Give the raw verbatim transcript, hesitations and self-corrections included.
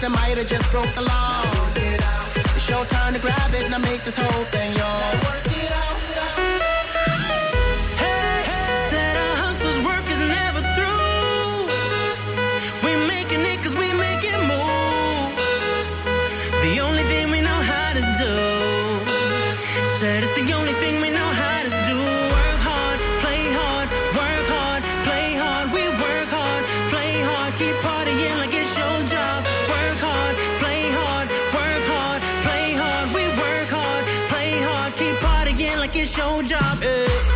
guess I might have just broke the law. It's your turn to grab it, now make this whole thing yours. Work it out. Hey, said our hustle's work is never through. We making it cause we make it move. The only thing we know how to do. Said it's the only thing we know how to do. Work hard, play hard, work hard, play hard. We work hard, play hard, keep partying like it's your job. Work hard, play hard, work hard, play hard. We work hard, play hard, keep partying like it's your job. Hey.